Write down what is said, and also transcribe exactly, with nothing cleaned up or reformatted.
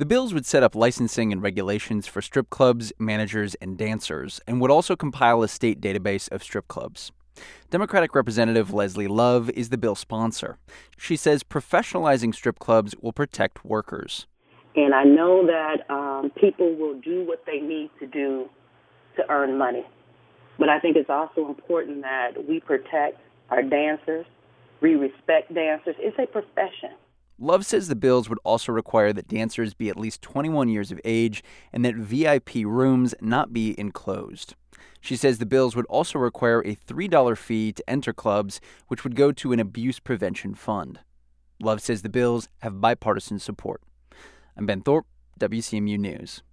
The bills would set up licensing and regulations for strip clubs, managers, and dancers, and would also compile a state database of strip clubs. Democratic Representative Leslie Love is the bill sponsor. She says professionalizing strip clubs will protect workers. And I know that um, people will do what they need to do to earn money. But I think it's also important that we protect our dancers, we respect dancers. It's a profession. Love says the bills would also require that dancers be at least twenty-one years of age and that V I P rooms not be enclosed. She says the bills would also require a three dollars fee to enter clubs, which would go to an abuse prevention fund. Love says the bills have bipartisan support. I'm Ben Thorpe, W C M U News.